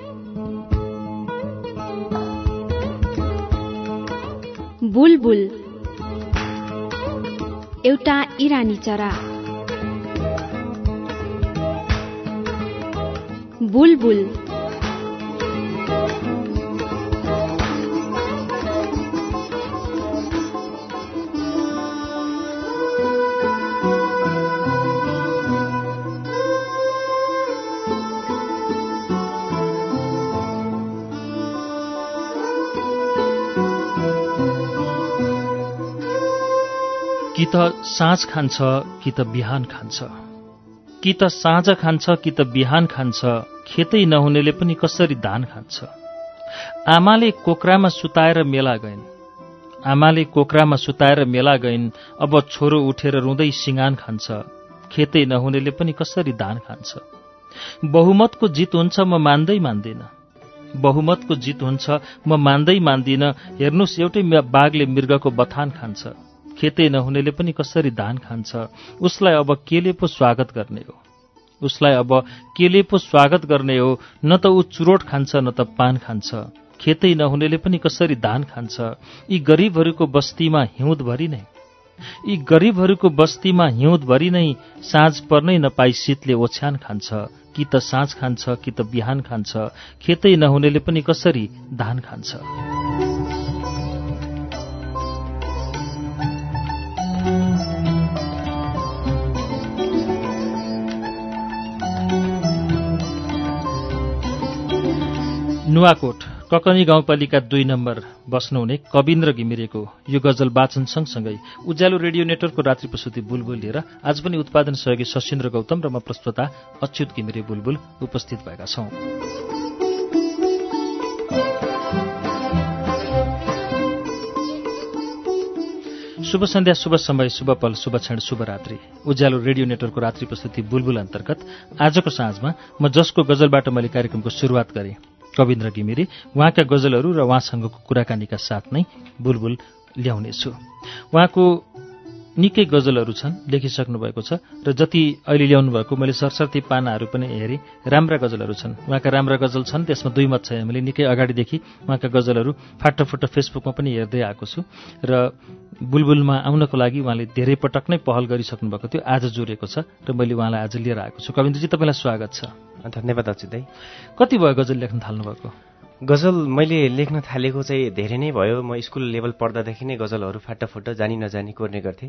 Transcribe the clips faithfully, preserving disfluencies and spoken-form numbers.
बुलबुल एउटा इरानी चरा। बुलबुल कि त साँझ खान्छ कि त बिहान खान्छ, कि त साँझ खान्छ कि त बिहान खान्छ, खेतै नहुनेले पनि कसरी धान खान्छ। आमाले कोक्रामा सुताएर मेला गइन्, आमाले कोक्रामा सुताएर मेला गइन्, अब छोरो उठेर रुँदै सिंगान खान्छ, खेतै नहुनेले पनि कसरी धान खान्छ। बहुमतको जित हुन्छ म मान्दै मान्दिन, बहुमतको जित हुन्छ म मान्दै मान्दिन, हेर्नुस् एउटै बाघले मृगको बथान खान्छ, खेतै नहुनेले पनि कसरी धान खान्छ। उसलाई अब केले पो स्वागत गर्ने हो, उसलाई अब केले पो स्वागत गर्ने हो, न त ऊ चुरोट खान्छ न त पान खान्छ, खेतै नहुनेले पनि कसरी धान खान्छ। यी गरीबहरूको बस्तीमा हिउँदभरि नै, यी गरीबहरूको बस्तीमा हिउँदभरि नै साँझ पर्नै नपाई शीतले ओछ्यान खान्छ, कि त साँझ खान्छ कि त बिहान खान्छ, खेतै नहुनेले पनि कसरी धान खान्छ। नुवाकोट ककनी गाउँपालिका दुई नम्बर बस्नुहुने कविन्द्र घिमिरेको यो गजल वाचन सँगसँगै उज्यालो रेडियो नेटवर्कको रात्रि प्रस्तुति बुलबुल लिएर आज पनि उत्पादन सहयोगी सशिन्द्र गौतम र म प्रस्तोता अच्युत घिमिरे बुलबुल उपस्थित भएका छौं। शुभ सन्ध्या, शुभ समय, शुभ पल, शुभ क्षण, शुभ रात्रि। उज्यालो रेडियो नेटवर्कको रात्रि प्रस्तुति बुलबुल अन्तर्गत आजको साँझमा म जसको गजलबाट मैले कार्यक्रमको सुरुवात गरेँ कविन्द्र घिमिरे, उहाँका गजलहरू र उहाँसँगको कुराकानीका साथ नै बुलबुल ल्याउनेछु। उहाँको निकै गजलहरू छन्, लेखिसक्नु भएको छ र जति अहिले ल्याउनु भएको मैले सरसर्ती पानाहरू पनि हेरेँ, राम्रा गजलहरू छन्। उहाँका राम्रा गजल छन्, त्यसमा दुई मत छ। मैले निकै अगाडिदेखि उहाँका गजलहरू फाटोफुटो फेसबुकमा पनि हेर्दै आएको छु र बुलबुलमा आउनको लागि उहाँले धेरै पटक नै पहल गरिसक्नु भएको थियो, आज जोडेको छ र मैले उहाँलाई आज लिएर आएको छु। कविन्द्रजी, तपाईँलाई स्वागत छ। धन्यवाद अच्युत दाइ। कति भयो गजल लेख्न थाल्नुभएको? गजल मैले लेख्न थालेको चाहिँ धेरै नै भयो। म स्कुल लेभल पढ्दादेखि नै गजलहरू फाटाफुट जानी नजानी कोर्ने गर्थेँ।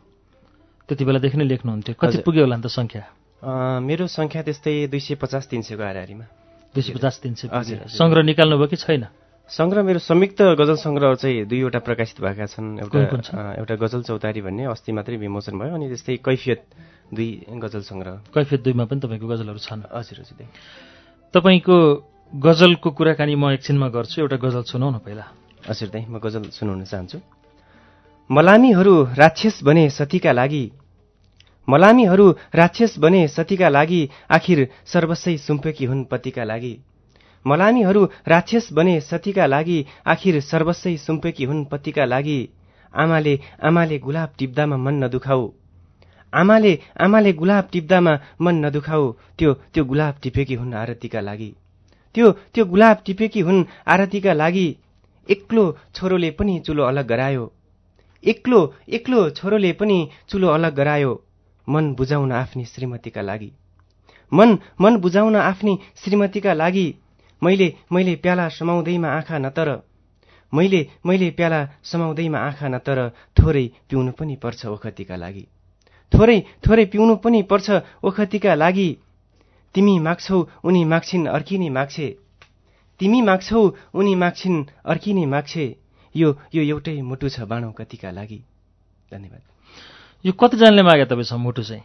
त्यति बेलादेखि नै लेख्नुहुन्थ्यो? कति पुग्यो होला नि त सङ्ख्या? मेरो सङ्ख्या त्यस्तै दुई सय पचास तिन सयको हाराहारीमा। दुई सय पचास तिन सय सङ्ग्रह निकाल्नु भयो कि छैन? सङ्ग्रह मेरो संयुक्त गजल सङ्ग्रह चाहिँ दुईवटा प्रकाशित भएका छन्। एउटा एउटा गजल चौतारी भन्ने अस्ति मात्रै विमोचन भयो, अनि त्यस्तै कैफियत दुई गजल सङ्ग्रह। कैफियत दुईमा पनि तपाईँको गजलहरू छन्? हजुर हजुर। तपाईँको गजलको कुराकानी म एकछिनमा गर्छु, एउटा गजल सुनाउन पहिला। हजुर दाइ, म गजल सुनाउन चाहन्छु। मलामीहरू राक्षस बने सतीका लागि, मलामीहरू राक्षस बने सतीका लागि, आखिर सर्वस्वै सुम्पेकी हुन् पतिका लागि। मलामीहरू राक्षस बने सतीका लागि, आखिर सर्वस्वै सुम्पेकी हुन् पतिका लागि। आमाले आमाले गुलाब टिप्दामा मन नदुखाऊ, आमाले आमाले गुलाब टिप्दामा मन नदुखाऊ, त्यो त्यो गुलाब टिपेकी हुन् आरतीका लागि, त्यो त्यो गुलाब टिपेकी हुन् आरतीका लागि। एक्लो छोरोले पनि चुलो अलग गरायो, एक्लो एक्लो छोरोले पनि चुलो अलग गरायो, मन बुझाउन आफ्नी श्रीमतीका लागि, मन मन बुझाउन आफ्नी श्रीमतीका लागि। मैले मैले प्याला समाउँदैमा आँखा नतर, मैले मैले प्याला समाउँदैमा आँखा नतर, थोरै पिउनु पनि पर्छ ओखतीका लागि, थोरै थोरै पिउनु पनि पर्छ ओखतीका लागि। तिमी माग्छौ उनी माग्छिन् अर्की नै माग्छे, तिमी माग्छौ उनी माग्छिन् अर्की नै माग्छे, यो यो एउटै मुटु छ बाँडौँ कतिका लागि। धन्यवाद। यो कतिजनाले मागे तपाईँसँग मुटु चाहिँ?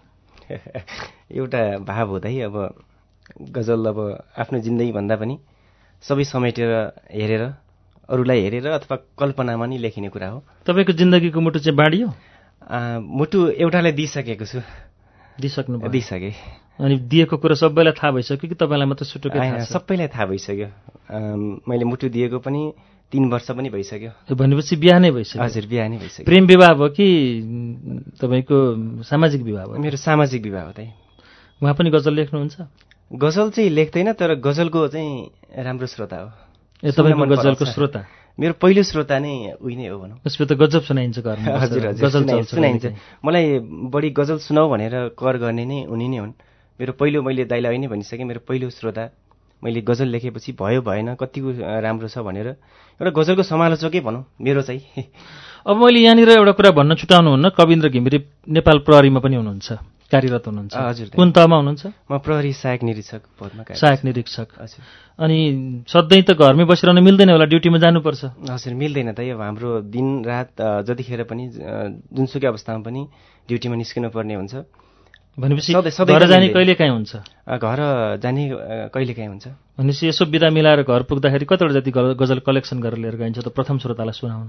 एउटा भाव हो दाइ। अब गजल अब आफ्नो जिन्दगी भन्दा पनि सबै समेटेर हेरेर, अरूलाई हेरेर अथवा कल्पनामा नै लेखिने कुरा हो। तपाईँको जिन्दगीको मुटु चाहिँ बाँडियो? मुटु एउटालाई दिइसकेको छु। दिइसक्नु भयो? दिइसकेँ। अनि दिएको कुरा सबैलाई थाहा भइसक्यो कि तपाईँलाई मात्र सुटुकै थाहा छ? सबैलाई थाहा भइसक्यो। मैले मुटु दिएको पनि तीन वर्ष पनि भइसक्यो। भनेपछि बिहा नै भइसक्यो? हजुर, बिहा नै भइसक्यो। प्रेम विवाह भयो कि तपाईँको सामाजिक विवाह भयो? मेरो सामाजिक विवाह हो दाइ। उहाँ पनि गजल लेख्नुहुन्छ? गजल चाहिँ लेख्दैन, तर गजलको चाहिँ राम्रो श्रोता हो। ए तपाईँको गजलको श्रोता? मेरो पहिलो श्रोता नै उही नै हो भनौँ। त्यसपछि त गजब सुनाइन्छ घरमा? हजुर हजुर, सुनाइन्छ। मलाई बढी गजल सुनाऊ भनेर कर गर्ने नै उनी नै हुन्। मेरो पहिलो, मैले दाइलाई नै भनिसकेँ, मेरो पहिलो श्रोता। मैले गजल लेखेपछि भयो भएन कतिको राम्रो छ भनेर एउटा गजलको समालोचकै भनौँ मेरो चाहिँ। अब मैले यहाँनिर एउटा कुरा भन्न छुटाउनुहुन्न, कविन्द्र घिमिरे नेपाल प्रहरीमा पनि हुनुहुन्छ, कार्यरत हुनुहुन्छ। हजुर। कुन तहमा हुनुहुन्छ? म प्रहरी सहायक निरीक्षक पदमा कार्यरत। सहायक निरीक्षक। हजुर। अनि सधैँ त घरमै बसिरहन मिल्दैन होला, ड्युटीमा जानुपर्छ? हजुर, मिल्दैन त। अब हाम्रो दिन रात जतिखेर पनि जुनसुकै अवस्थामा पनि ड्युटीमा निस्किनु पर्ने हुन्छ। भनेपछि घर जाने कहिले काहीँ हुन्छ? घर जाने कहिले काहीँ हुन्छ। भनेपछि यसो बिदा मिलाएर घर पुग्दाखेरि कतिवटा जति गजल कलेक्सन गरेर लिएर गइन्छ त प्रथम श्रोतालाई सुनाउन?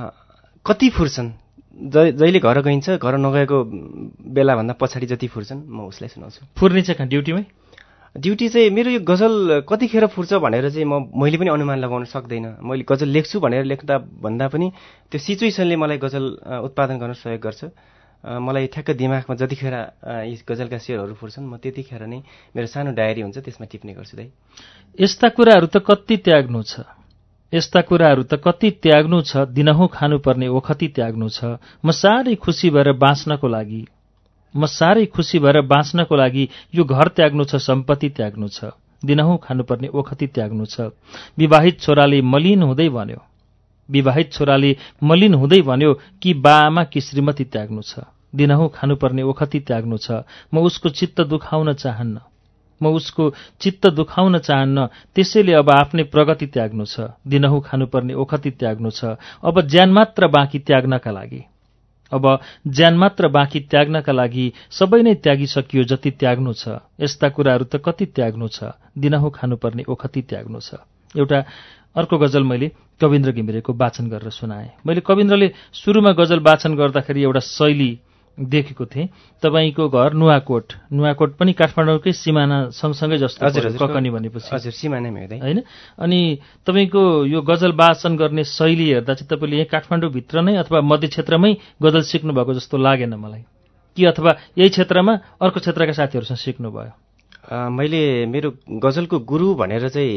कति फुर्छन्, जहिले घर गइन्छ, घर नगएको बेलाभन्दा पछाडि जति फुर्छन् म उसलाई सुनाउँछु। फुर्ने चाहिँ कहाँ, ड्युटीमै? ड्युटी चाहिँ मेरो यो गजल कतिखेर फुर्छ भनेर चाहिँ म मैले पनि अनुमान लगाउन सक्दैन। मैले गजल लेख्छु भनेर लेख्दा भन्दा पनि त्यो सिचुएसनले मलाई गजल उत्पादन गर्न सहयोग गर्छ। मलाई ठ्याक्क दिमागमा जतिखेर यी गजलका शेरहरू फुर्छन् म त्यतिखेर नै मेरो सानो डायरी हुन्छ त्यसमा टिप्ने गर्छु। दाइ, यस्ता कुराहरू त कति त्याग्नु छ, यस्ता कुराहरू त कति त्याग्नु छ, दिनहुँ खानुपर्ने ओखती त्याग्नु छ। म साह्रै खुसी भएर बाँच्नको लागि, म साह्रै खुसी भएर बाँच्नको लागि यो घर त्याग्नु छ, सम्पत्ति त्याग्नु छ, दिनहुँ खानुपर्ने ओखती त्याग्नु छ। विवाहित छोराले मलिन हुँदै भन्यो, विवाहित छोराले मलिन हुँदै भन्यो कि बाआमा कि श्रीमती त्याग्नु छ, दिनहुँ खानुपर्ने ओखती त्याग्नु छ। म उसको चित्त दुखाउन चाहन्न, म उसको चित्त दुखाउन चाहन्न, त्यसैले अब आफ्नै प्रगति त्याग्नु छ, दिनहुँ खानुपर्ने ओखती त्याग्नु छ। अब ज्यान मात्र बाँकी त्याग्नका लागि, अब ज्यान मात्र बाँकी त्याग्नका लागि सबै नै त्यागिसकियो जति त्याग्नु छ। यस्ता कुराहरू त कति त्याग्नु छ, दिनहुँ खानुपर्ने ओखती त्याग्नु छ। एउटा अर्को गजल मैले कविन्द्र घिमिरेको वाचन गरेर सुनाएँ। मैले कविन्द्रले सुरुमा गजल वाचन गर्दाखेरि एउटा शैली देखेको थिएँ। तपाईँको घर नुवाकोट, नुवाकोट पनि काठमाडौँकै सिमाना सँगसँगै जस्तो ककनी भनेपछि? हजुर, सिमानामै हुँदै होइन। अनि तपाईँको यो गजल वाचन गर्ने शैली हेर्दा चाहिँ तपाईँले यही काठमाडौँभित्र नै अथवा मध्य क्षेत्रमै गजल सिक्नु भएको जस्तो लागेन मलाई, कि अथवा यही क्षेत्रमा अर्को क्षेत्रका साथीहरूसँग सिक्नुभयो? मैले मेरो गजलको गुरु भनेर चाहिँ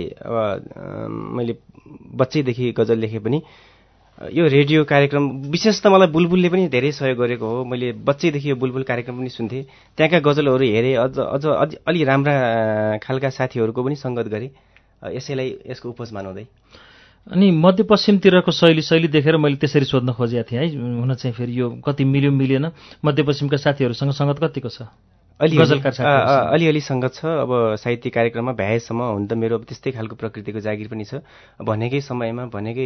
अब मैले बच्चैदेखि गजल लेखेँ पनि यो रेडियो कार्यक्रम, विशेष त मलाई बुलबुलले पनि धेरै सहयोग गरेको हो। मैले बच्चैदेखि यो बुलबुल कार्यक्रम पनि सुन्थेँ, त्यहाँका गजलहरू हेरेँ, अझ अझ अलि राम्रा खालका साथीहरूको पनि सङ्गत गरेँ, यसैलाई यसको उपज मानउँदै। अनि मध्यपश्चिमतिरको शैली शैली देखेर मैले त्यसरी सोध्न खोजेको थिएँ है, हुन चाहिँ फेरि यो कति मिल्यो मिलेन, मध्यपश्चिमका साथीहरूसँग सङ्गत कतिको छ? अलिअलि सङ्गत छ। अब साहित्य कार्यक्रममा भ्याएसम्म, हुन त मेरो त्यस्तै खालको प्रकृतिको जागिर पनि छ, भनेकै समयमा भनेकै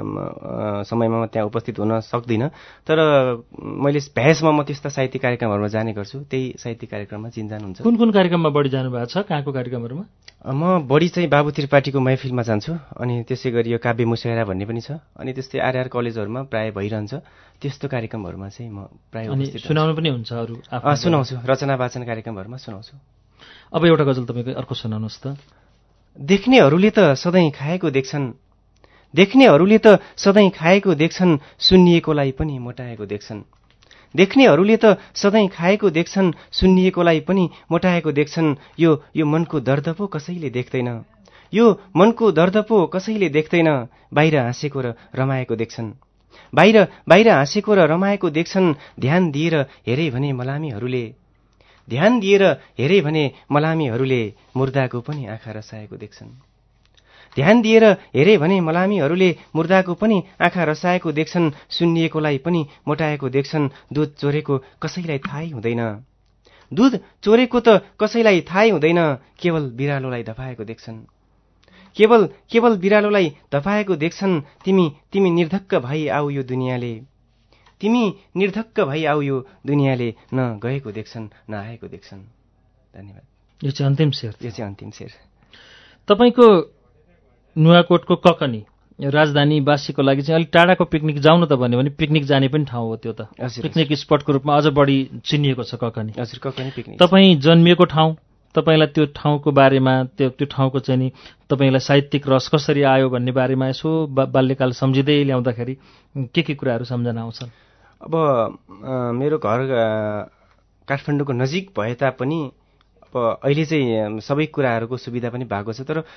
समयमा म त्यहाँ उपस्थित हुन सक्दिनँ, तर मैले भ्याएसम्म म त्यस्ता साहित्य कार्यक्रमहरूमा जाने गर्छु। त्यही साहित्य कार्यक्रममा चिन्जान हुन्छ। कुन कुन कार्यक्रममा बढी जानुभएको छ, कहाँको कार्यक्रमहरूमा? म बढी चाहिँ बाबु त्रिपाठीको महफिलमा जान्छु, अनि त्यसै गरी यो काव्य मुसायरा भन्ने पनि छ, अनि त्यस्तै आरआर कलेजहरूमा प्रायः भइरहन्छ। त्यस्तो कार्यक्रमहरूमा चाहिँ म प्रायः उपस्थित सुनाउनु पनि हुन्छ अरू? सुनाउँछु, रचना वाचन कार्यक्रमहरूमा सुनाउँछु। अब एउटा गजल तपाईँको अर्को सुनाउनुहोस् त। देख्नेहरूले त सधैँ खाएको देख्छन्, देख्नेहरूले त सधैँ खाएको देख्छन्, सुन्निएकोलाई पनि मोटाएको देख्छन्। देख्नेहरूले त सधैँ खाएको देख्छन्, सुन्निएकोलाई पनि मोटाएको देख्छन्। यो यो मनको दर्द पो कसैले देख्दैन, यो मनको दर्द पो कसैले देख्दैन। बाहिर हाँसेको र रमाएको देख्छन्, बाहिर बाहिर हाँसेको र रमाएको देख्छन्। ध्यान दिएर हेरे भने मलामीहरूले, ध्यान दिएर हेरे भने मलामीहरूले मुर्दाको पनि आँखा रसाएको देख्छन्। ध्यान दिएर हेरे भने मलामीहरूले मुर्दाको पनि आँखा रसाएको देख्छन्। सुन्निएकोलाई पनि मोटाएको देख्छन्। दुध चोरेको कसैलाई थाहै हुँदैन, दुध चोरेको त कसैलाई थाहै हुँदैन। केवल बिरालोलाई धपाएको देख्छन्, केवल केवल बिरालोलाई धपाएको देख्छन्। तिमी तिमी निर्धक्क भई आऊ यो दुनियाँले, तिमी निर्धक्क भई आऊ यो दुनियाँले। न गएको देख्छन् न आएको देख्छन्। धन्यवाद। यो चाहिँ अन्तिम शेर? यो चाहिँ अन्तिम शेर। तपाईँको नुवाकोटको ककनी राजधानीवासीको लागि चाहिँ अलिक टाढाको पिकनिक जाउँ न त भन्यो भने पिकनिक जाने पनि ठाउँ हो त्यो त, पिकनिक स्पटको रूपमा अझ बढी चिनिएको छ ककनी। हजुर, ककनी पिकनिक। तपाईँ जन्मिएको ठाउँ, तपाईँलाई त्यो ठाउँको बारेमा, त्यो त्यो ठाउँको चाहिँ नि तपाईँलाई साहित्यिक रस कसरी आयो भन्ने बारेमा यसो बाल्यकाल सम्झिँदै ल्याउँदाखेरि के के कुराहरू सम्झना आउँछन्? अब मेरो घर काठमाडौँको नजिक भए तापनि अब अहिले चाहिँ सबै कुराहरूको सुविधा पनि भएको छ, तर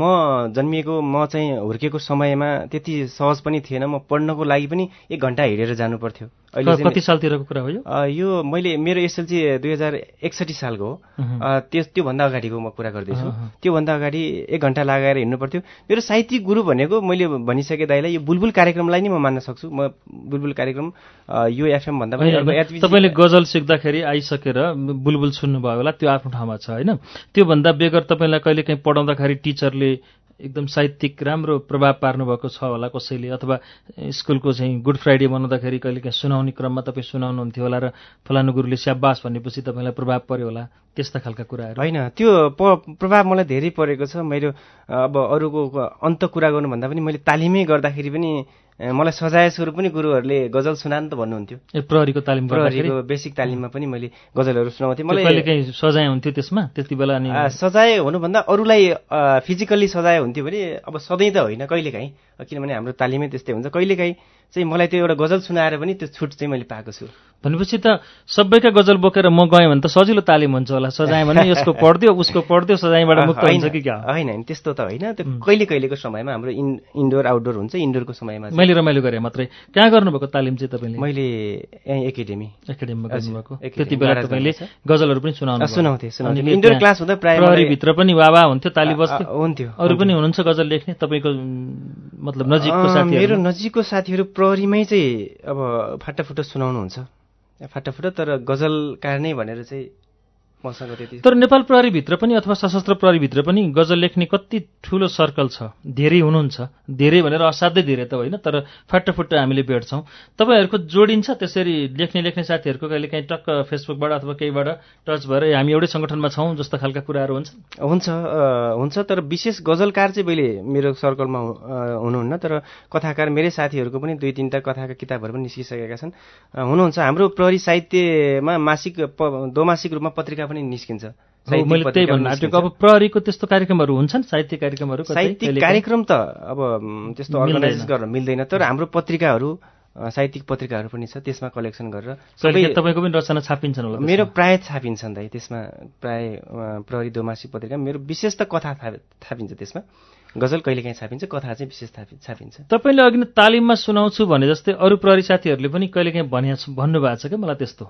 म जन्मिएको म चाहिँ हुर्केको समयमा त्यति सहज पनि थिएन। म पढ्नको लागि पनि एक घन्टा हिँडेर जानु पर्थ्यो। अहिले कति सालतिरको कुरा हो यो? यो मैले मेरो एसएलसी दुई हजार एकसठी सालको हो। त्यस त्योभन्दा अगाडिको म कुरा गर्दैछु। त्योभन्दा अगाडि एक घन्टा लगाएर हिँड्नु पर्थ्यो। मेरो साहित्यिक गुरु भनेको मैले भनिसकेँ दाइलाई, यो बुलबुल कार्यक्रमलाई नै म मान्न सक्छु। म बुलबुल कार्यक्रम यो एफएम भन्दा पनि तपाईँले गजल सिक्दाखेरि आइसकेर बुलबुल सुन्नुभयो होला, त्यो आफ्नो ठाउँमा छ होइन। त्योभन्दा बेगर तपाईँलाई कहिले काहीँ पढाउँदाखेरि टिचरले एकदम साहित्यिक राम्रो प्रभाव पार्नु भएको छ होला कसैले, अथवा स्कुलको चाहिँ गुड फ्राइडे मनाउँदाखेरि कहिले काहीँ सुनाउने क्रममा तपाईँ सुनाउनुहुन्थ्यो होला र फलानु गुरुले स्याबास भनेपछि तपाईँलाई प्रभाव पर्यो होला, त्यस्ता खालका कुराहरू? होइन, त्यो प्रभाव मलाई धेरै परेको छ। मेरो अब अरूको अन्त कुरा गर्नुभन्दा पनि मैले तालिमै गर्दाखेरि पनि मलाई सजाय स्वरूप पनि गुरुहरूले गजल सुनान त भन्नुहुन्थ्यो। ए प्रहरीको तालिम प्रहरीको बेसिक तालिममा पनि मैले गजलहरू सुनाउँथेँ। मलाई कहिले काहीँ सजाय हुन्थ्यो त्यसमा त्यति बेला? अनि सजाय हुनुभन्दा अरूलाई फिजिकल्ली सजाय हुन्थ्यो भने अब सधैँ त होइन, कहिलेकाहीँ, किनभने हाम्रो तालिमै त्यस्तै हुन्छ। कहिलेकाहीँ चाहिँ मलाई त्यो एउटा गजल सुनाएर पनि त्यो छुट चाहिँ मैले पाएको छु। भनेपछि त सबैका गजल बोकेर म गएँ भने त सजिलो तालिम हुन्छ होला। सजाय भने यसको पढ्दियो उसको पढ्दियो, सजायबाट मुक्त हुन्छ कि क्या? होइन होइन, त्यस्तो त होइन। त्यो कहिले कहिलेको समयमा हाम्रो इन इन्डोर आउटडोर हुन्छ। इन्डोरको समयमा मैले रमाइलो गरेँ मात्रै। कहाँ गर्नुभएको तालिम चाहिँ तपाईँले? मैले यहीँ एकाडेमी एकाडेमीमा गर्नुभएको। त्यति बेला तपाईँले गजलहरू पनि सुनाउनु? सुनाउँथेँ सुनाउँथेँ। इन्डोर क्लास हुँदा प्रायः प्रहरीभित्र पनि वावा हुन्थ्यो, ताली बस्थ्यो? हुन्थ्यो। अरू पनि हुनुहुन्छ गजल लेख्ने तपाईँको मतलब नजिकको साथीहरू? मेरो नजिकको साथीहरू प्रहरीमै चाहिँ अब फाटाफुटो सुनाउनुहुन्छ, फाटाफुटो, तर गजलकार नै भनेर चाहिँ मसँग त्यति। तर नेपाल प्रहरीभित्र पनि अथवा सशस्त्र प्रहरीभित्र पनि गजल लेख्ने कति ठुलो सर्कल छ, धेरै हुनुहुन्छ। धेरै भनेर असाध्यै धेरै त होइन, तर फाटाफुट्टा हामीले भेट्छौँ। तपाईँहरूको जोडिन्छ त्यसरी लेख्ने लेख्ने साथीहरूको? कहिले काहीँ टक्क फेसबुकबाट अथवा केहीबाट टच भएर हामी एउटै सङ्गठनमा छौँ जस्तो खालका कुराहरू हुन्छ? हुन्छ हुन्छ तर विशेष गजलकार चाहिँ मैले मेरो सर्कलमा हुनुहुन्न, तर कथाकार मेरै साथीहरूको पनि दुई तिनवटा कथाका किताबहरू पनि निस्किसकेका छन्, हुनुहुन्छ। हाम्रो प्रहरी साहित्यमा मासिक दोमासिक रूपमा पत्रिका पनि निस्किन्छ। मैले त्यही भन्न आँटेको, अब प्रहरीको त्यस्तो कार्यक्रमहरू हुन्छन्, साहित्य कार्यक्रमहरू? साहित्यिक कार्यक्रम त अब त्यस्तो अर्गनाइज गर्न मिल्दैन, तर हाम्रो पत्रिकाहरू, साहित्यिक पत्रिकाहरू पनि छ, त्यसमा कलेक्सन गरेर सबै। तपाईँको पनि रचना छापिन्छन् होला? मेरो प्राय छापिन्छन् दाइ, त्यसमा प्राय प्रहरी दोमासिक पत्रिका मेरो विशेष त कथा छापिन्छ, त्यसमा गजल कहिलेकाहीँ छापिन्छ, कथा चाहिँ विशेष छापिन्छ। तपाईँले अघि तालिममा सुनाउँछु भने जस्तै अरू प्रहरी साथीहरूले पनि कहिलेकाहीँ भने भन्नुभएको छ क्या मलाई त्यस्तो?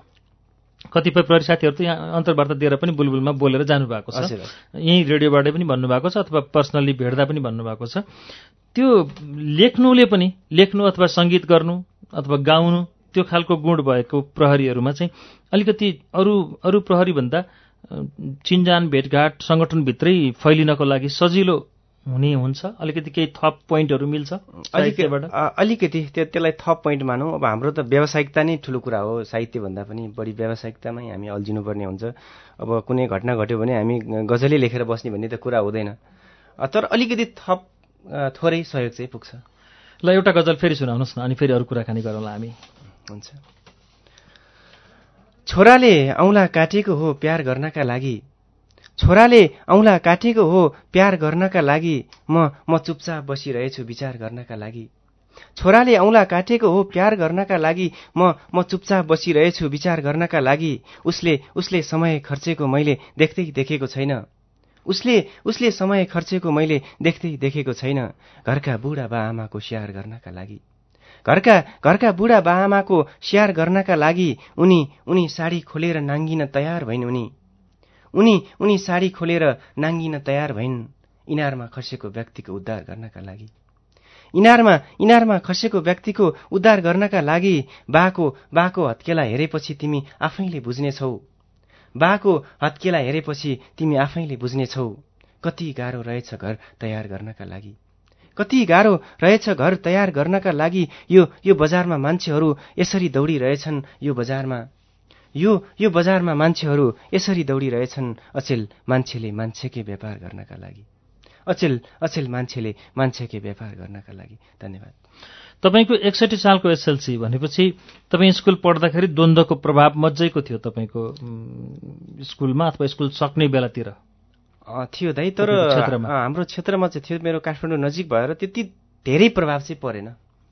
कतिपय प्रहरी साथीहरू त यहाँ अन्तर्वार्ता दिएर पनि बुलबुलमा बोलेर जानुभएको छ, यहीँ रेडियोबाटै पनि भन्नुभएको छ, अथवा पर्सनल्ली भेट्दा पनि भन्नुभएको छ। त्यो लेख्नुले पनि, लेख्नु अथवा सङ्गीत गर्नु अथवा गाउनु, त्यो खालको गुण भएको प्रहरीहरूमा चाहिँ अलिकति अरू अरू प्रहरीभन्दा चिन्जान भेटघाट सङ्गठनभित्रै फैलिनको लागि सजिलो हुने हुन्छ? अलिकति केही थप पोइन्टहरू मिल्छ अलिकति? अलिकति त्यो त्यसलाई थप पोइन्ट मानौँ। अब हाम्रो त व्यावसायिकता नै ठुलो कुरा हो, साहित्यभन्दा पनि बढी व्यावसायिकतामै हामी अल्झिनुपर्ने हुन्छ। अब कुनै घटना घट्यो भने हामी गजलै लेखेर बस्ने भन्ने त कुरा हुँदैन, तर अलिकति थप थोरै सहयोग चाहिँ पुग्छ। ल एउटा गजल फेरि सुनाउनुहोस् न, अनि फेरि अरू कुराकानी गरौँला हामी। हुन्छ। छोराले औँला काटेको हो प्यार गर्नका लागि, छोराले औँला काटेको हो प्यार गर्नका लागि, म म चुपचाप बसिरहेछु विचार गर्नका लागि। छोराले औँला काटेको हो प्यार गर्नका लागि, म म चुपचाप बसिरहेछु विचार गर्नका लागि। उसले उसले समय खर्चेको मैले देख्दै देखेको छैन, उसले उसले समय खर्चेको मैले देख्दै देखेको छैन। घरका बुढा बाआमाको स्याहार गर्नका लागि, घरका घरका बुढा बाआमाको स्याहार गर्नका लागि उनी उनी साडी खोलेर नाङ्गिन तयार भइन्। उनी उनी उनी साडी खोलेर नाङ्गिन तयार भइन्, इनारमा खसेको व्यक्तिको उद्धार गर्नका लागि। इनारमा इनारमा खसेको व्यक्तिको उद्धार गर्नका लागि। बाको बाको हत्केला हेरेपछि तिमी आफैले बुझ्नेछौ, बाको हत्केला हेरेपछि तिमी आफैले बुझ्नेछौ। कति गाह्रो रहेछ घर तयार गर्नका लागि, कति गाह्रो रहेछ घर तयार गर्नका लागि। यो यो बजारमा मान्छेहरू यसरी दौडिरहेछन्, यो बजारमा यो यो बजारमा मान्छेहरू यसरी दौडिरहेछन्। अचेल मान्छेले मान्छेकै व्यापार गर्नका लागि, अचेल अचेल मान्छेले मान्छेकै व्यापार गर्नका लागि। धन्यवाद। तपाईँको एकसठी सालको एसएलसी भनेपछि तपाईँ स्कुल पढ्दाखेरि द्वन्द्वको प्रभाव मजैको थियो तपाईँको स्कुलमा, अथवा स्कुल सक्ने बेलातिर? थियो दाइ, तर हाम्रो क्षेत्रमा चाहिँ थियो, मेरो काठमाडौँ नजिक भएर त्यति धेरै प्रभाव चाहिँ परेन।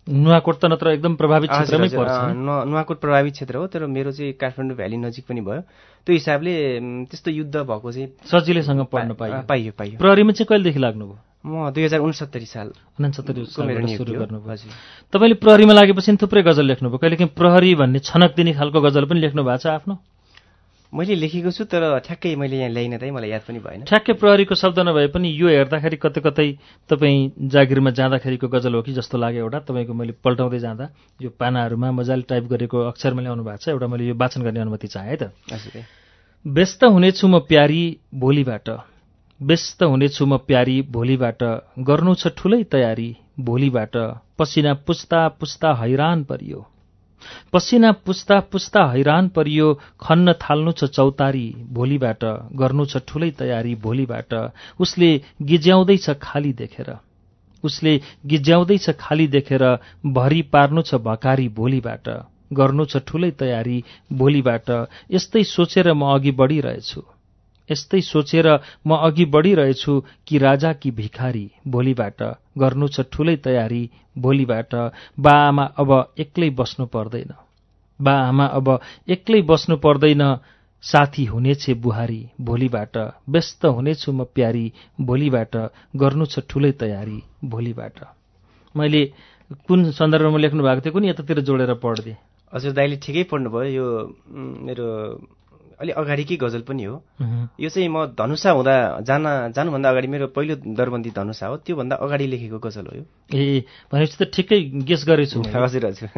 नुवाकोट त नत्र एकदम प्रभावित क्षेत्रमै पर्छ। नुवाकोट प्रभावित क्षेत्र हो, तर मेरो चाहिँ काठमाडौँ भ्याली नजिक पनि भयो। त्यो हिसाबले त्यस्तो युद्ध भएको चाहिँ सजिलैसँग पढ्न पाइयो पाइयो पाइयो प्रहरीमा चाहिँ कहिलेदेखि लाग्नुभयो? म दुई हजार उनसत्तरी साल उनसत्तरी सालबाट सुरु गर्नुभयो। तपाईँले प्रहरीमा लागेपछि थुप्रै गजल लेख्नुभयो, कहिलेकाहीँ प्रहरी भन्ने छनक दिने खालको गजल पनि लेख्नु भएको छ आफ्नो? मैले लेखेको छु, तर ठ्याक्कै मैले यहाँ ल्याइन त मलाई याद पनि भएन। ठ्याक्कै प्रहरीको शब्द नभए पनि यो हेर्दाखेरि कतै कतै तपाईँ जागिरमा जाँदाखेरिको गजल हो कि जस्तो लाग्यो। एउटा तपाईँको मैले पल्टाउँदै जाँदा यो पानाहरूमा मजाले टाइप गरेको अक्षरमा ल्याउनु भएको छ, एउटा मैले यो वाचन गर्ने अनुमति चाहेँ है त। व्यस्त हुनेछु म प्यारी भोलिबाट, व्यस्त हुनेछु म प्यारी भोलिबाट, गर्नु छ ठुलै तयारी भोलिबाट, पसिना पुस्ता पुस्ता हैरान परियो, पसिना पुस्ता पुस्ता हैरान परियो, खन्न थाल्नु छ चौतारी भोलिबाट, गर्नु छ ठुलै तयारी भोलिबाट, उसले गिज्याउँदैछ खाली देखेर, उसले गिज्याउँदैछ खाली देखेर, भरि पार्नु छ भकारी भोलिबाट, गर्नु छ ठुलै तयारी भोलिबाट, यस्तै सोचेर म अघि बढिरहेछु, यस्तै सोचेर म अघि बढिरहेछु कि राजा कि भिखारी भोलिबाट, गर्नु छ ठुलै तयारी भोलिबाट, बा आमा अब एक्लै बस्नु पर्दैन, बा आमा अब एक्लै बस्नु पर्दैन, साथी हुनेछे बुहारी भोलिबाट, व्यस्त हुनेछु म प्यारी भोलिबाट, गर्नु छ ठुलै तयारी भोलिबाट। मैले कुन सन्दर्भमा लेख्नु भएको थियो कुन यतातिर जोडेर पढ्दिएँ? हजुर दाइले ठिकै पढ्नुभयो। यो मेरो अलि अगाडिकै गजल पनि हो। यो चाहिँ म धनुषा हुँदा जान जानुभन्दा अगाडि मेरो पहिलो दरबन्दी धनुषा हो, त्योभन्दा अगाडि लेखेको गजल हो यो। ए भनेपछि त ठिकै गेस गरेछु। हजुर हजुर।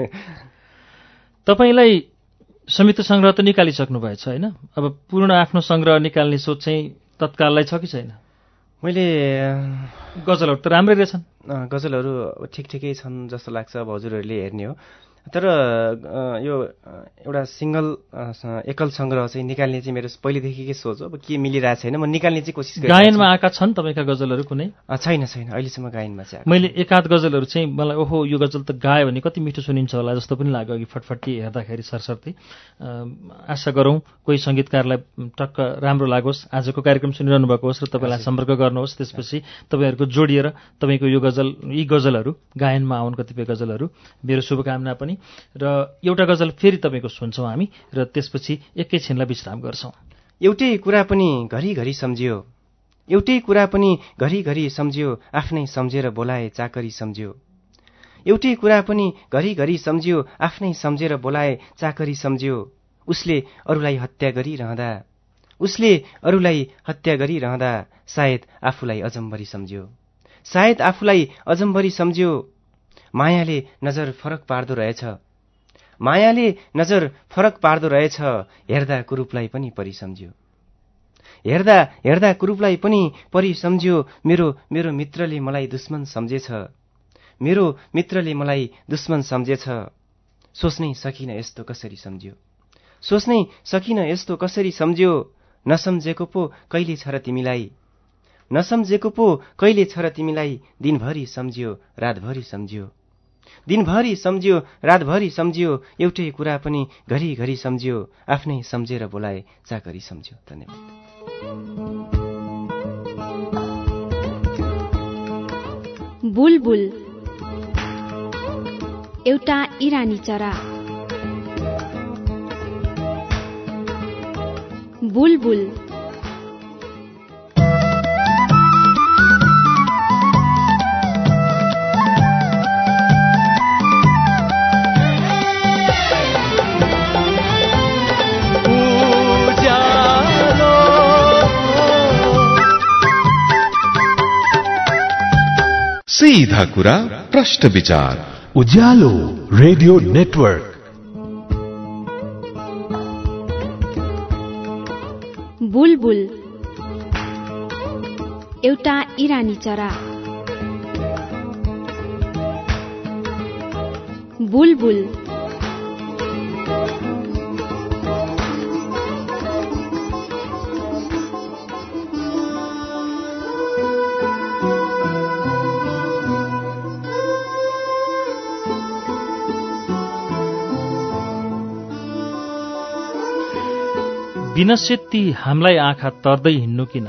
तपाईँलाई समिति सङ्ग्रह त निकालिसक्नु भएछ होइन? अब पूर्ण आफ्नो सङ्ग्रह निकाल्ने सोच चाहिँ तत्काललाई छ कि छैन? मैले गजलहरू त राम्रै रहेछन्, गजलहरू ठिक ठिकै छन् जस्तो लाग्छ, अब हजुरहरूले हेर्ने हो। तर यो एउटा सिङ्गल एकल सङ्ग्रह चाहिँ निकाल्ने चाहिँ मेरो पहिलेदेखिकै सोच हो। अब के मिलिरहेको छैन, म निकाल्ने चाहिँ कोसिस गरिरहेको छु। गायनमा आएका छन् तपाईँका गजलहरू कुनै? छैन छैन, अहिलेसम्म गायनमा चाहिँ। मैले एकाध गजलहरू चाहिँ मलाई ओहो यो गजल त गायो भने कति मिठो सुनिन्छ होला जस्तो पनि लाग्यो अघि फटफटी हेर्दाखेरि सरसर्ती। आशा गरौँ कोही सङ्गीतकारलाई टक्क राम्रो लागोस्, आजको कार्यक्रम सुनिरहनु भएको होस् र तपाईँलाई सम्पर्क गर्नुहोस्, त्यसपछि तपाईँहरूको जोडिएर तपाईँको यो गजल यी गजलहरू गायनमा आउन्, कतिपय गजलहरू। मेरो शुभकामना पनि। र एउटा गजल फेरि तपाईँको सुन्छौँ हामी र त्यसपछि एकैछिनलाई विश्राम गर्छौँ। एउटै कुरा पनि घरिघरि सम्झियो, एउटै कुरा पनि घरिघरि सम्झियो, आफ्नै सम्झेर बोलाए चाकरी सम्झियो, एउटै कुरा पनि घरिघरि सम्झियो, आफ्नै सम्झेर बोलाए चाकरी सम्झियो, उसले अरूलाई हत्या गरिरहँदा, उसले अरूलाई हत्या गरिरहँदा सायद आफूलाई अजम्बरी सम्झियो, सायद आफूलाई अजम्बरी सम्झियो, मायाले नजर फरक पार्दो रहेछ, मायाले नजर फरक पार्दो रहेछ, हेर्दा कुरूपलाई पनि परि सम्झियो, हेर्दा हेर्दा कुरूपलाई पनि परि सम्झियो, मेरो मेरो मित्रले मलाई दुश्मन सम्झेछ, मेरो मित्रले मलाई दुश्मन सम्झेछ, सोच्नै सकिन यस्तो कसरी सम्झियो, सोच्नै सकिन यस्तो कसरी सम्झियो, नसम्झेको पो कहिले छ र तिमीलाई, नसम्झेको पो कहिले छ र तिमीलाई, दिनभरि सम्झियो रातभरि सम्झियो, दिनभरि सम्झियो रातभरि सम्झियो, एउटै कुरा पनि घरिघरि सम्झियो, आफ्नै सम्झेर बोलाए चाकरी सम्झियो। धन्यवाद। बुलबुल एउटा इरानी चरा। बुलबुल सीधा कुरा प्रश्न विचार उज्यालो रेडियो नेटवर्क। बुलबुल एउटा इरानी चरा। बुलबुल बिनसित्ती हामीलाई आँखा तर्दै हिँड्नु किन,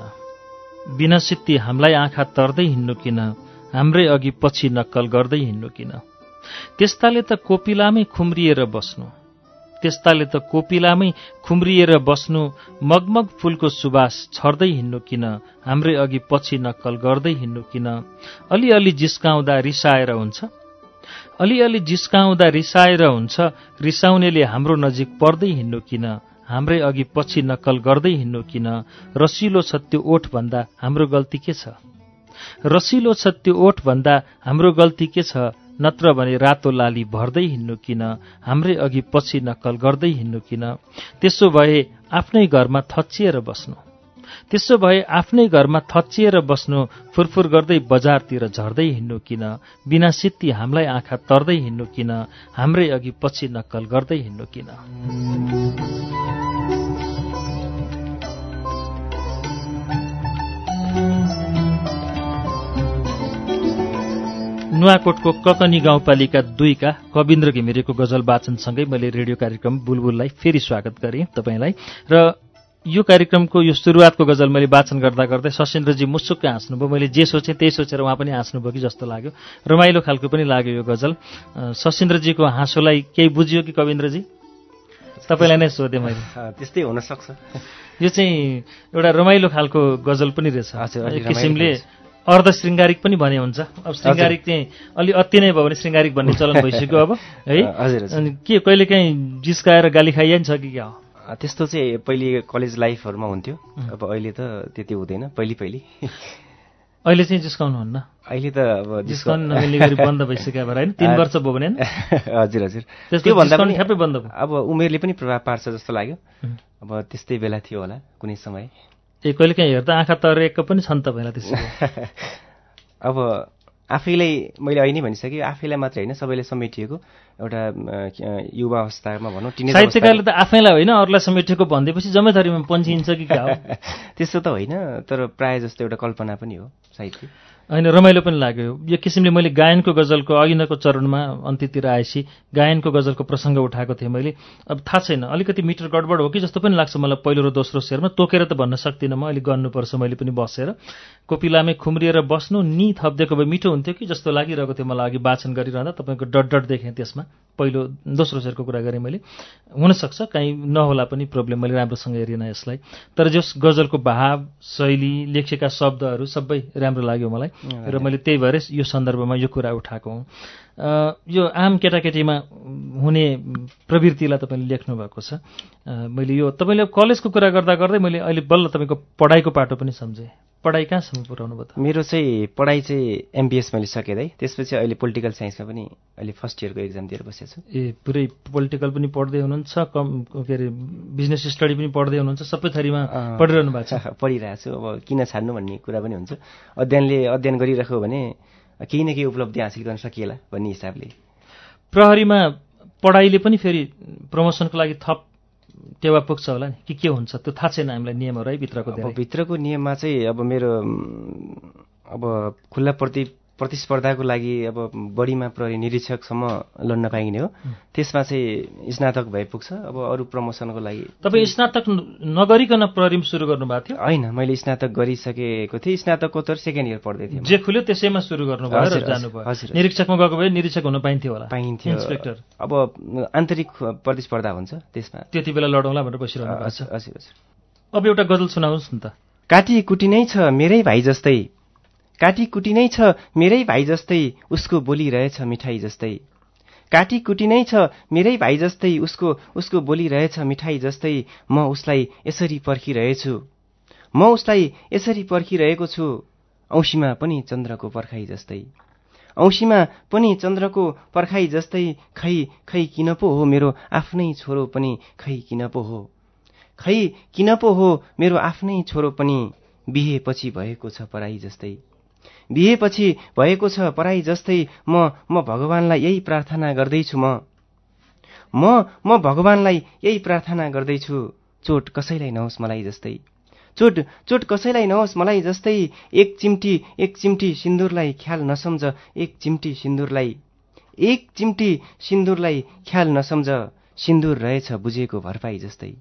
बिनसित्ती हामीलाई आँखा तर्दै हिँड्नु किन, हाम्रै अघि पछि नक्कल गर्दै हिँड्नु किन, त्यस्ताले त कोपिलामै खुम्रिएर बस्नु त्यस्ताले त कोपिलामै खुम्रिएर बस्नु मगमग फूलको सुवास छर्दै हिँड्नु किन हाम्रै अघि पछि नक्कल गर्दै हिँड्नु किन अलिअलि जिस्काउँदा रिसाएर हुन्छ अलिअलि जिस्काउँदा रिसाएर हुन्छ रिसाउनेले हाम्रो नजिक पर्दै हिँड्नु किन हाम्रै अघि पछि नक्कल गर्दै हिँड्नु किन रसिलो छ त्यो ओठ भन्दा हाम्रो गल्ती के छ रसिलो छ त्यो ओठ भन्दा हाम्रो गल्ती के छ नत्र भने रातो लाली भर्दै हिँड्नु किन हाम्रै अघि पछि नक्कल गर्दै हिँड्नु किन त्यसो भए आफ्नै घरमा थच्चिएर बस्नु त्यसो भए आफ्नै घरमा थच्चिएर बस्नु फुरफुर गर्दै बजारतिर झर्दै हिँड्नु किन बिना सित्ती हामीलाई आँखा तर्दै हिँड्नु किन हाम्रै अघि पछि नक्कल गर्दै हिँड्नु किन नुवाकोटको ककनी गाउँपालिका दुईका कविन्द्र घिमिरेको गजल वाचनसँगै मैले रेडियो कार्यक्रम बुलबुललाई फेरि स्वागत गरेँ तपाईँलाई र यो कार्यक्रमको यो सुरुवातको गजल मैले वाचन गर्दा गर्दै सशिन्द्रजी मुसुक्कै हाँस्नुभयो मैले जे सोचेँ त्यही सोचेर उहाँ पनि हाँस्नुभयो कि जस्तो लाग्यो रमाइलो खालको पनि लाग्यो यो गजल सशिन्द्रजीको हाँसोलाई केही बुझियो कि कविन्द्रजी तपाईँलाई नै सोधेँ मैले त्यस्तै हुनसक्छ यो चाहिँ एउटा रमाइलो खालको गजल पनि रहेछ एक किसिमले अर्ध श्रृङ्गारिक पनि भने हुन्छ अब श्रृङ्गारिक चाहिँ अलि अति नै भयो भने श्रृङ्गारिक भन्ने चलन भइसक्यो अब है अनि के कहिले काहीँ जिस्काएर गाली खाइन्छ कि क्या हो त्यस्तो चाहिँ पहिले कलेज लाइफहरूमा हुन्थ्यो अब अहिले त त्यति हुँदैन पहिले पहिले अहिले चाहिँ जिस्काउनुहुन्न अहिले त अब जिस्काउनु नमिल्ने गरी बन्द भइसक्यो भएर होइन तीन वर्ष भयो भने हजुर हजुर त्यो भन्दा पनि ठ्याप्पै बन्द भयो अब उमेरले पनि प्रभाव पार्छ जस्तो लाग्यो अब त्यस्तै बेला थियो होला कुनै समय ए कहिले काहीँ हेर्दा आँखा तरेको पनि छन् तपाईँलाई त्यसो अब आफैलाई मैले अहिले नै भनिसकेँ आफैलाई मात्रै होइन सबैले समेटिएको एउटा युवा अवस्थामा भनौँ टिनेज साहित्यकारले त आफैलाई होइन अरूलाई समेटिएको भनिदिएपछि जम्मैथरीमा पन्छिन्छ कि क्या हो त्यस्तो त होइन तर प्रायः जस्तो एउटा कल्पना पनि हो साहित्य होइन रमाइलो पनि लाग्यो यो किसिमले मैले गायनको गजलको अघिल्लोको चरणमा अन्त्यतिर आएपछि गायनको गजलको प्रसङ्ग उठाएको थिएँ मैले अब थाहा छैन अलिकति मिटर गडबड हो कि जस्तो पनि लाग्छ मलाई पहिलो र दोस्रो शेरमा तोकेर त भन्न सक्दिनँ म अलिक गर्नुपर्छ मैले पनि बसेर कोपिलामै खुम्रिएर बस्नु नि थप्दिएको भए मिठो हुन्थ्यो कि जस्तो लागिरहेको थियो मलाई अघि वाचन गरिरहँदा तपाईँको डट डट देखेँ त्यसमा पहिलो दोस्रो शेरको कुरा गरेँ मैले हुनसक्छ काहीँ नहोला पनि प्रब्लम मैले राम्रोसँग हेरिनँ यसलाई तर जस गजलको भाव शैली लेखेका शब्दहरू सबै राम्रो लाग्यो मलाई र मैले त्यही भएर यो सन्दर्भमा यो कुरा उठाएको हुँ यो आम केटाकेटीमा हुने प्रवृत्तिलाई तपाईँले लेख्नु भएको छ मैले यो तपाईँले कलेजको कुरा गर्दा गर्दै मैले अहिले बल्ल तपाईँको पढाइको पाटो पनि सम्झेँ पढाइ कहाँसम्म पुऱ्याउनु भयो त मेरो चाहिँ पढाइ चाहिँ एमबिएस मैले सकेँ है त्यसपछि अहिले पोलिटिकल साइन्समा पनि अहिले फर्स्ट इयरको एक्जाम दिएर बसेको छु ए पुरै पोलिटिकल पनि पढ्दै हुनुहुन्छ कम के अरे बिजनेस स्टडी पनि पढ्दै हुनुहुन्छ सबै थरीमा पढिरहनु भएको छ पढिरहेको छु अब किन छाड्नु भन्ने कुरा पनि हुन्छ अध्ययनले अध्ययन गरिराख्यो भने केही न केही उपलब्धि हासिल गर्न सकिएला भन्ने हिसाबले प्रहरीमा पढाइले पनि फेरि प्रमोसनको लागि थप टेवा पुग्छ होला नि कि के हुन्छ त्यो थाहा छैन हामीलाई नियमहरू है भित्रको अब भित्रको नियममा चाहिँ अब मेरो अब खुल्ला प्रति प्रतिस्पर्धाको लागि अब बढीमा प्रहरी निरीक्षकसम्म लड्न पाइने हो त्यसमा चाहिँ स्नातक भए पुग्छ अब अरू प्रमोसनको लागि तपाईँ स्नातक नगरिकन प्रहरीमा सुरु गर्नुभएको थियो होइन मैले स्नातक गरिसकेको थिएँ स्नातकोत्तर सेकेन्ड इयर पढ्दै थिएँ जे खुल्यो त्यसैमा सुरु गर्नुभयो र जानुभयो निरीक्षकमा गएको भए निरीक्षक हुन पाइन्थ्यो होला पाइन्थ्यो इन्सपेक्टर अब आन्तरिक प्रतिस्पर्धा हुन्छ त्यसमा त्यति बेला लडौँला भनेर बसिरहनु भएको छ हजुर हजुर अब एउटा गजल सुनाउनुहोस् न त काटी कुटी नै छ मेरै भाइ जस्तै काटी कुटी नै छ मेरै भाइ जस्तै उसको बोली रहेछ मिठाई जस्तै काटी कुटी नै छ मेरै भाइ जस्तै उसको उसको बोली रहेछ मिठाई जस्तै म उसलाई यसरी पर्खिरहेछु म उसलाई यसरी पर्खिरहेको छु औँसीमा पनि चन्द्रको पर्खाइ जस्तै औँसीमा पनि चन्द्रको पर्खाइ जस्तै खै खै किन पो हो मेरो आफ्नै छोरो पनि खै किन पो हो खै किन पो हो मेरो आफ्नै छोरो पनि बिहेपछि भएको छ पराई जस्तै बिहेपछि भएको छ पराई जस्तै म म भगवानलाई यही प्रार्थना गर्दैछु म म म भगवानलाई यही प्रार्थना गर्दैछु चोट कसैलाई नहोस् मलाई जस्तै चोट चोट कसैलाई नहोस् मलाई जस्तै एक चिम्टी एक चिम्टी सिन्दुरलाई ख्याल नसम्झ एक चिम्टी सिन्दुरलाई एक चिम्टी सिन्दुरलाई ख्याल नसम्झ सिन्दुर रहेछ बुझेको भरपाई जस्तै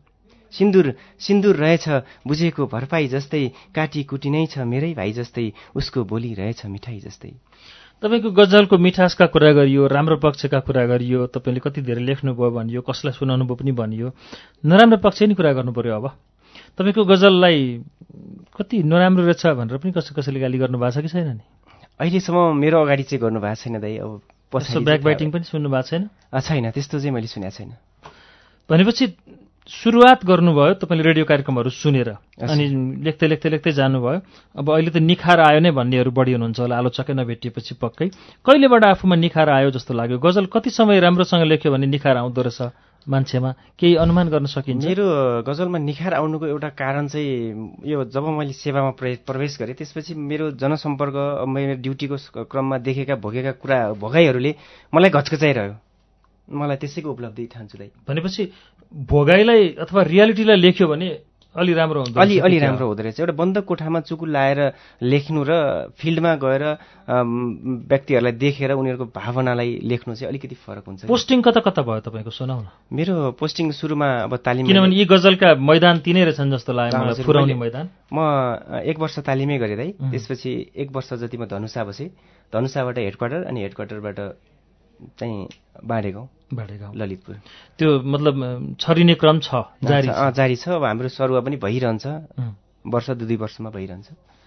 सिन्दुर सिन्दुर रहेछ बुझेको भरपाई जस्तै, काटी कुटी नै छ मेरै भाइ जस्तै, उसको बोली रहेछ मिठाई जस्तै। तपाईँको गजलको मिठासका कुरा गरियो, राम्रो पक्षका कुरा गरियो, तपाईँले कति धेरै लेख्नुभयो भनियो, कसलाई सुनाउनु भयो पनि भनियो, नराम्रो पक्ष नि कुरा गर्नु पर्यो। अब तपाईँको गजललाई कति नराम्रो रहेछ भनेर पनि कसै कसैले गाली गर्नुभएको छ कि छैन नि? अहिलेसम्म मेरो अगाडि चाहिँ गर्नुभएको छैन दाइ। अब पछाडि ब्याक बाइटिङ पनि सुन्नु भएको छैन? छैन, त्यस्तो चाहिँ मैले सुनेको छैन। भनेपछि सुरुवात गर्नुभयो तपाईँले रेडियो कार्यक्रमहरू सुनेर, अनि लेख्दै लेख्दै लेख्दै जानुभयो। अब अहिले त निखार आयो नै भन्नेहरू बढी हुनुहुन्छ होला, आलोचकै नभेटिएपछि पक्कै। कहिलेबाट आफूमा निखार आयो जस्तो लाग्यो? गजल कति समय राम्रोसँग लेख्यो भने निखार आउँदो रहेछ मान्छेमा, केही अनुमान गर्न सकिन्छ? मेरो गजलमा निखार आउनुको एउटा कारण चाहिँ यो, जब मैले सेवामा प्रवेश गरेँ त्यसपछि मेरो जनसम्पर्क, मेरो ड्युटीको क्रममा देखेका भोगेका कुरा भोगाइहरूले मलाई घचघचाइरह्यो। मलाई त्यसैको उपलब्धि ठान्छु दाइ। भनेपछि भोगाइलाई अथवा रियालिटीलाई लेख्यो भने अलि राम्रो हुन्छ, अलि अलि राम्रो हुँदो रहेछ। एउटा बन्द कोठामा चुकुल लाएर लेख्नु र फिल्डमा गएर व्यक्तिहरूलाई देखेर उनीहरूको भावनालाई लेख्नु चाहिँ अलिकति फरक हुन्छ। पोस्टिङ कता कता भयो तपाईँको, सुनाउन? मेरो पोस्टिङ सुरुमा अब तालिम, किनभने यी गजलका मैदान तिनै रहेछन् जस्तो लाग्यो मलाई, फुराउने मैदान। म एक वर्ष तालिमै गरेँ दाइ। त्यसपछि एक वर्ष जति म धनुषा बसेँ। धनुषाबाट हेडक्वार्टर, अनि हेडक्वार्टरबाट चाहिँ बाँडेगाउँ बाँडेगाउँ ललितपुर। त्यो मतलब छरिने क्रम छ, जारी जारी छ। अब हाम्रो सरुवा पनि भइरहन्छ, वर्ष दुई दुई वर्षमा भइरहन्छ।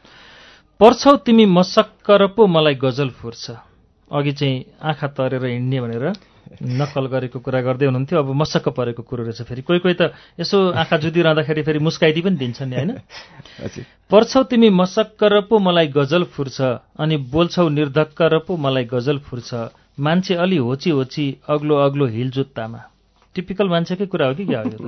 पर्छौ तिमी मसक्क र पो मलाई गजल फुर्छ। अघि चाहिँ आँखा तरेर हिँड्ने भनेर नक्कल गरेको कुरा गर्दै हुनुहुन्थ्यो, अब मसक्क परेको कुरो रहेछ। फेरि कोही कोही त यसो आँखा जुदिरहँदाखेरि फेरि मुस्काइदी पनि दिन्छन् नि, होइन? पर्छौ तिमी मसक्क र पो मलाई गजल फुर्छ, अनि बोल्छौ निर्धक्क र पो मलाई गजल फुर्छ। मान्छे अलि होची होची अग्लो अग्लो हिल जुत्तामा। टिपिकल मान्छेकै कुरा हो कि क्या हो यो त?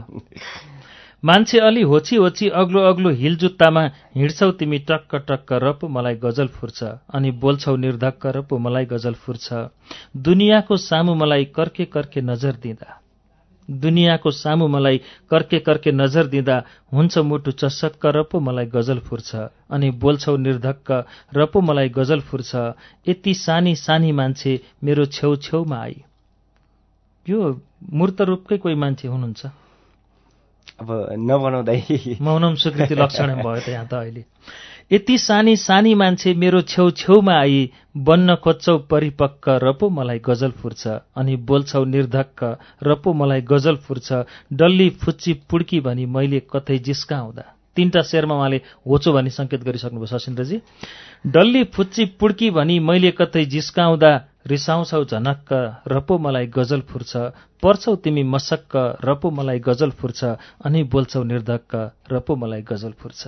मान्छे अलि होची होची अग्लो अग्लो हिल जुत्तामा हिँड्छौ तिमी टक्क टक्क र पो मलाई गजल फुर्छ, अनि बोल्छौ निर्धक्क र पो मलाई गजल फुर्छ। दुनियाँको सामु मलाई कर्के कर्के नजर दिँदा, दुनियाँको सामु मलाई कर्के कर्के नजर दिँदा हुन्छ मुटु चसक्क र पो मलाई गजल फुर्छ, अनि बोल्छौ निर्धक्क र पो मलाई गजल फुर्छ। यति सानी सानी मान्छे मेरो छेउछेउमा आई। यो मूर्त रूपकै कोही मान्छे हुनुहुन्छ? अब नबनाउँदै मौनम स्वीकृति लक्षण भयो त यहाँ त अहिले। यति सानी सानी मान्छे मेरो छेउछेउमा आई, बन्न खोज्छौ परिपक्क र पो मलाई गजल फुर्छ, अनि बोल्छौ निर्धक्क र पो मलाई गजल फुर्छ। डल्ली फुच्ची पुड्की भनी मैले कतै जिस्काउँदा। तीनटा शेरमा उहाँले होचो भनी सङ्केत गरिसक्नुभयो सशिन्द्रजी। डल्ली फुच्ची पुड्की भनी मैले कतै जिस्काउँदा, रिसाउँछौ झनक्क र पो मलाई गजल फुर्छ। पर्छौ तिमी मसक्क र पो मलाई गजल फुर्छ, अनि बोल्छौ निर्धक्क र पो मलाई गजल फुर्छ।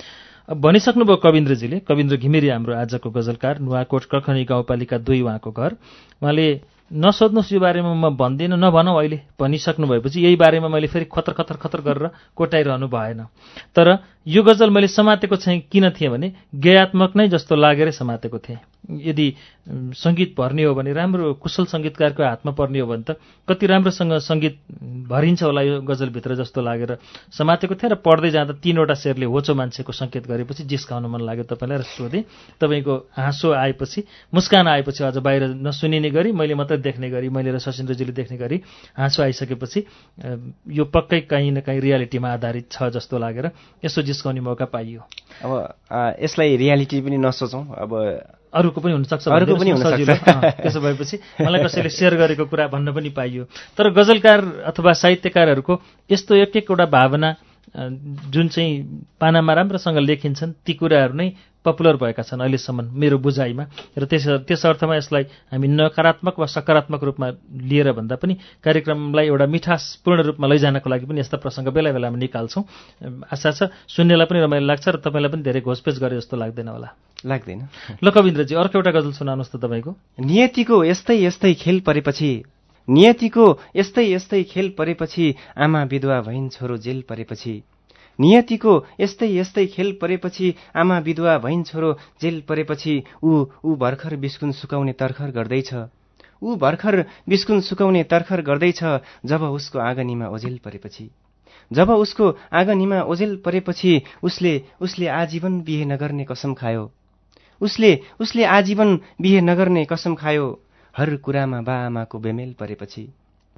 अब भनिसक्नुभयो कविन्द्रजीले। कविन्द्र घिमिरे हाम्रो आजको गजलकार, नुवाकोट कखनी गाउँपालिका दुई उहाँको घर। उहाँले नसोध्नुहोस् यो बारेमा, म भन्दिनँ, नभनौँ अहिले भनिसक्नु भएपछि यही बारेमा मैले फेरि खतर खतर खतर गरेर कोटाइरहनु भएन। तर यो गजल मैले समातेको चाहिँ किन थिएँ भने गेयात्मक नै जस्तो लागेरै समातेको थिएँ। यदि सङ्गीत भर्ने हो भने, राम्रो कुशल सङ्गीतकारको हातमा पर्ने हो भने त कति राम्रोसँग सङ्गीत भरिन्छ होला यो गजलभित्र जस्तो लागेर समातेको थिएँ। र पढ्दै जाँदा तीनवटा शेरले होचो मान्छेको सङ्केत गरेपछि जिस्काउन मन लाग्यो तपाईँलाई, र सोधेँ। तपाईँको हाँसो आएपछि, मुस्कान आएपछि, अझ बाहिर नसुनिने गरी, मैले मात्रै देख्ने गरी, मैले र सशिन्द्रजीले देख्ने गरी हाँसो आइसकेपछि यो पक्कै कहीँ न कहीँ रियालिटीमा आधारित छ जस्तो लागेर यसो जिस्काउने मौका पाइयो। अब यसलाई रियालिटी पनि नसोचौँ, अब अरूको पनि हुनसक्छ, अरूको पनि हुनसक्छ। त्यसो भएपछि मलाई कसैले सेयर गरेको कुरा भन्न पनि पाइयो। तर गजलकार अथवा साहित्यकारहरूको यस्तो एक एकवटा भावना जुन चाहिँ पानामा राम्रोसँग लेखिन्छन्, ती कुराहरू नै पपुलर भएका छन् अहिलेसम्म मेरो बुझाइमा। र त्यस त्यस अर्थमा यसलाई हामी नकारात्मक वा सकारात्मक रूपमा लिएर भन्दा पनि कार्यक्रमलाई एउटा मिठासपूर्ण रूपमा लैजानको लागि पनि यस्ता प्रसङ्ग बेला बेलामा निकाल्छौँ। आशा छ सुन्नेलाई पनि रमाइलो लाग्छ र तपाईँलाई पनि धेरै घोषपेच गरे जस्तो लाग्दैन होला? लाग्दैन। ल कविन्द्रजी, अर्को एउटा गजल सुनाउनुहोस् त तपाईँको। नियतिको यस्तै यस्तै खेल परेपछि, नियतिको यस्तै यस्तै खेल परेपछि, आमा विधवा भइन् छोरो जेल परेपछि। नियतिको यस्तै यस्तै खेल परेपछि, आमा विधवा भइन् छोरो जेल परेपछि। ऊ ऊ भर्खर बिस्कुन सुकाउने तर्खर गर्दैछ, ऊ भर्खर बिस्कुन सुकाउने तर्खर गर्दैछ। जब उसको आँगनीमा ओझेल परेपछि, जब उसको आँगनीमा ओझेल परेपछि, उसले उसले आजीवन बिहे नगर्ने कसम खायो, उसले उसले आजीवन बिहे नगर्ने कसम खायो। हर कुरामा बा आमाको बेमेल परेपछि,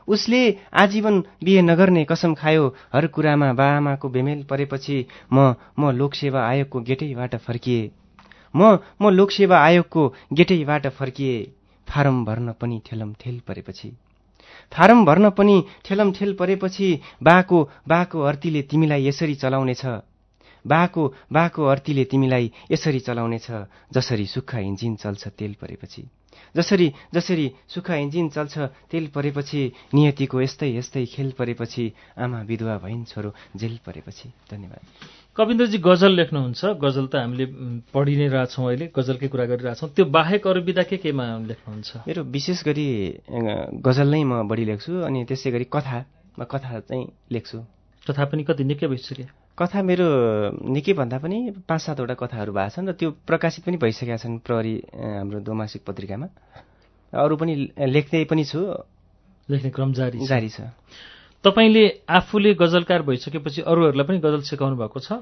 उसले आजीवन बिहे नगर्ने कसम खायो। हर कुरामा बाआमाको बेमेल परेपछि म म लोकसेवा आयोगको गेटैबाट फर्किए म म लोकसेवा आयोगको गेटैबाट फर्किए फारम भर्न पनि ठेलमठेल परेपछि फारम भर्न पनि ठेलमठेल परेपछि बाको बाको अर्तीले तिमीलाई यसरी चलाउनेछ बाको बाको अर्तीले तिमीलाई यसरी चलाउनेछ जसरी सुक्खा इन्जिन चल्छ तेल परेपछि जसरी जसरी सुक्खा इन्जिन चल्छ तेल परेपछि नियतिको यस्तै यस्तै खेल परेपछि आमा विधवा भइन् छोरो जेल परेपछि। धन्यवाद। कविन्द्रजी गजल लेख्नुहुन्छ। गजल त हामीले पढि नै रहेछौँ, अहिले गजलकै कुरा गरिरहेछौँ। त्यो बाहेक अरू विधा के केमा लेख्नुहुन्छ? मेरो विशेष गरी गजल नै म बढी लेख्छु, अनि त्यसै गरी कथा म कथा चाहिँ लेख्छु। कथा पनि कति निकै भइसक्यो? कथा मेरो निकै भन्दा पनि पाँच सातवटा कथाहरू भएको छन् र त्यो प्रकाशित पनि भइसकेका छन् प्रहरी हाम्रो दोमासिक पत्रिकामा। अरू पनि लेख्दै पनि छु, लेख्ने क्रम जारी जारी छ। तपाईँले आफूले गजलकार भइसकेपछि अरूहरूलाई पनि गजल सिकाउनु भएको छ?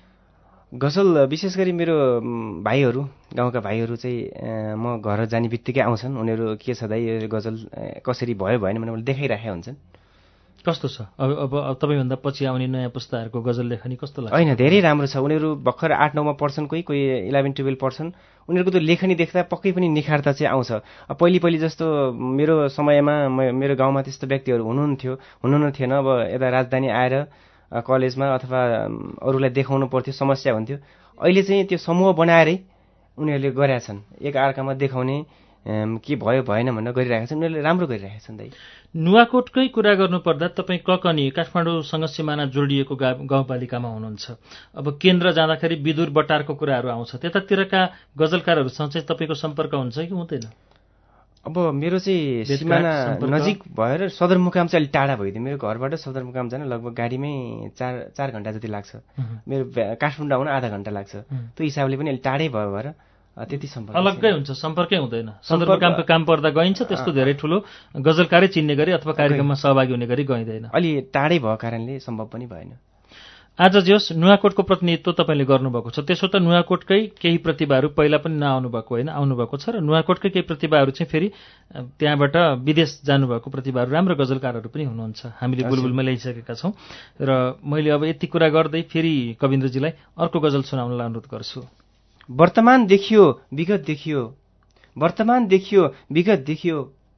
गजल विशेष गरी मेरो भाइहरू, गाउँका भाइहरू चाहिँ म घर जाने बित्तिकै आउँछन्। उनीहरू के छ दाइ गजल कसरी भयो भएन भने मलाई देखाइराखेका हुन्छन्। कस्तो छ अब अब तपाईँभन्दा पछि आउने नयाँ पुस्ताहरूको गजल लेखनी कस्तो लाग्छ? होइन, धेरै राम्रो छ। उनीहरू भर्खर आठ नौमा पढ्छन्, कोही कोही इलेभेन टुवेल्भ पढ्छन्। उनीहरूको त्यो लेखनी देख्दा पक्कै पनि निखारता चाहिँ आउँछ। पहिले पहिले जस्तो मेरो समयमा मेरो गाउँमा त्यस्तो व्यक्तिहरू हुनुहुन्थ्यो हुनु न थिएन। अब यता राजधानी आएर कलेजमा अथवा अरूलाई देखाउनु पर्थ्यो, समस्या हुन्थ्यो। अहिले चाहिँ त्यो समूह बनाएरै उनीहरूले गरेका छन्, एक अर्कामा देखाउने के भयो भएन भनेर गरिरहेका छन्। उनीहरूले राम्रो गरिरहेका छन् दाइ। नुवाकोटकै कुरा गर्नुपर्दा तपाईँ ककनी काठमाडौँसँग सिमाना जोडिएको गाउँपालिकामा हुनुहुन्छ। अब केन्द्र जाँदाखेरि विदुर बटारको कुराहरू आउँछ। त्यतातिरका गजलकारहरूसँग चाहिँ तपाईँको सम्पर्क हुन्छ कि हुँदैन? अब मेरो चाहिँ सिमाना नजिक भएर सदरमुकाम चाहिँ अलिक टाढा भइदियो। मेरो घरबाट सदरमुकाम जान लगभग गाडीमै चार चार घन्टा जति लाग्छ। मेरो काठमाडौँ आउन आधा घन्टा लाग्छ। त्यो हिसाबले पनि अलिक टाढै भयो भएर त्यति सम्पर्क अलग्गै हुन्छ, सम्पर्कै हुँदैन। सदरमुकामको काम पर्दा गइन्छ, त्यस्तो धेरै ठुलो गजलकारै चिन्ने गरी अथवा कार्यक्रममा सहभागी हुने गरी गइँदैन। अलि टाढै भएको कारणले सम्भव पनि भएन। आज जोस् नुवाकोटको प्रतिनिधित्व तपाईँले गर्नुभएको छ। त्यसो त नुवाकोटकै केही प्रतिभाहरू पहिला पनि नआउनु भएको होइन, आउनुभएको छ र नुवाकोटकै केही प्रतिभाहरू चाहिँ फेरि त्यहाँबाट विदेश जानुभएको प्रतिभाहरू राम्रो गजलकारहरू पनि हुनुहुन्छ। हामीले बुलबुलमा ल्याइसकेका छौँ र मैले अब यति कुरा गर्दै फेरि कविन्द्रजीलाई अर्को गजल सुनाउनलाई अनुरोध गर्छु। वर्तमान देखियो विगत देखियो वर्तमान देखियो विगत देखियो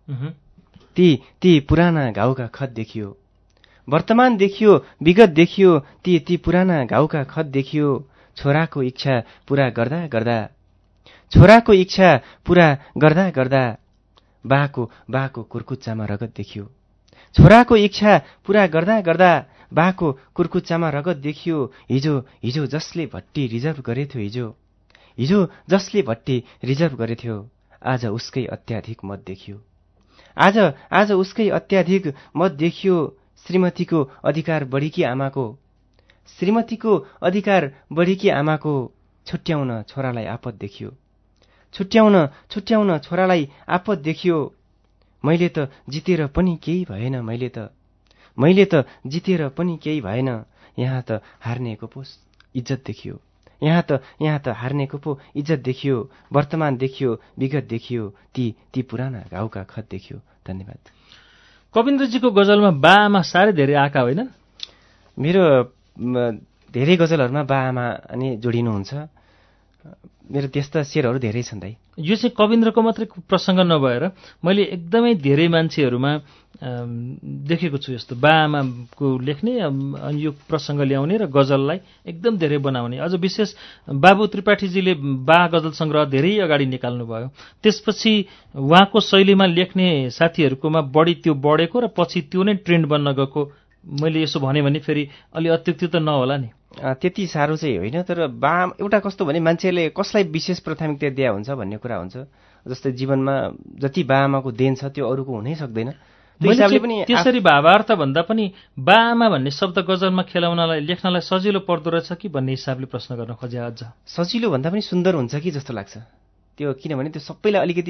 ती ती पुराना घाउका खत देखियो वर्तमान देखियो विगत देखियो ती ती पुराना घाउका खत देखियो छोराको इच्छा पूरा गर्दा गर्दा छोराको इच्छा पूरा गर्दा गर्दा बाको बाको कुर्कुच्चामा रगत देखियो छोराको इच्छा पूरा गर्दा गर्दा बाको कुर्कुच्चामा रगत देखियो हिजो हिजो जसले भट्टी रिजर्भ गरेथ्यो हिजो हिजो जसले भट्टी रिजर्भ गरेथ्यो आज उसकै अत्याधिक मत देखियो आज आज उसकै अत्याधिक मत देखियो श्रीमतीको अधिकार बढीकी आमाको श्रीमतीको अधिकार बढीकी आमाको छुट्याउन छोरालाई आपत देखियो छुट्याउन छुट्याउन छोरालाई आपत देखियो मैले त जितेर पनि केही भएन मैले त मैले त जितेर पनि केही भएन यहाँ त हार्नेको पो इज्जत देखियो यहाँ त यहाँ त हार्नेको पो इज्जत देखियो वर्तमान देखियो विगत देखियो ती ती पुराना घाउका खत देखियो। धन्यवाद। कविन्द्रजीको गजलमा बा आमा साह्रै धेरै आएका होइनन्? मेरो धेरै गजलहरूमा बा आमा अनि जोडिनुहुन्छ। मेरो त्यस्ता शेरहरू धेरै छन् दाइ। यो चाहिँ कविन्द्रको मात्रै प्रसङ्ग नभएर मैले एकदमै धेरै मान्छेहरूमा देखेको छु यस्तो बा आमाको लेख्ने अनि यो प्रसङ्ग ल्याउने र गजललाई एकदम धेरै बनाउने। अझ विशेष बाबु त्रिपाठीजीले बा गजल सङ्ग्रह धेरै अगाडि निकाल्नुभयो। त्यसपछि उहाँको शैलीमा लेख्ने साथीहरूकोमा बढी त्यो बढेको र पछि त्यो नै ट्रेन्ड बन्न गएको। मैले यसो भने भने फेरि अलि अत्युक्ति त नहोला नि? त्यति साह्रो चाहिँ होइन, तर बा एउटा कस्तो भने मान्छेले कसलाई विशेष प्राथमिकता दिया हुन्छ भन्ने कुरा हुन्छ। जस्तै जीवनमा जति बा आमाको देन छ त्यो अरूको हुनै सक्दैन। त्यसरी भावार्थ भन्दा पनि बा आमा भन्ने शब्द गजलमा खेलाउनलाई लेख्नलाई सजिलो पर्दो रहेछ कि भन्ने हिसाबले प्रश्न गर्न खोजे। अझ सजिलो भन्दा पनि सुन्दर हुन्छ कि जस्तो लाग्छ त्यो, किनभने त्यो सबैलाई अलिकति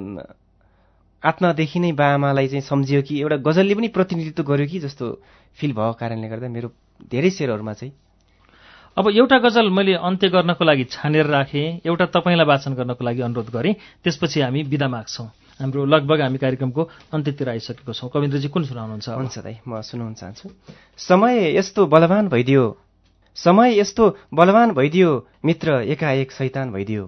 आत्मादेखि नै बा आमालाई चाहिँ सम्झियो कि एउटा गजलले पनि प्रतिनिधित्व गर्यो कि जस्तो फिल भएको कारणले गर्दा मेरो धेरै शेरहरूमा चाहिँ। अब एउटा गजल मैले अन्त्य गर्नको लागि छानेर राखेँ, एउटा तपाईँलाई वाचन गर्नको लागि अनुरोध गरेँ, त्यसपछि हामी बिदा माग्छौँ। हाम्रो लगभग हामी कार्यक्रमको अन्त्यतिर आइसकेको छौँ। कविन्द्रजी कुन सुनाउनुहुन्छ? हुन्छ दाइ, म सुनाउन चाहन्छु। समय यस्तो बलवान भइदियो, समय यस्तो बलवान भइदियो, मित्र एकाएक शैतान भइदियो।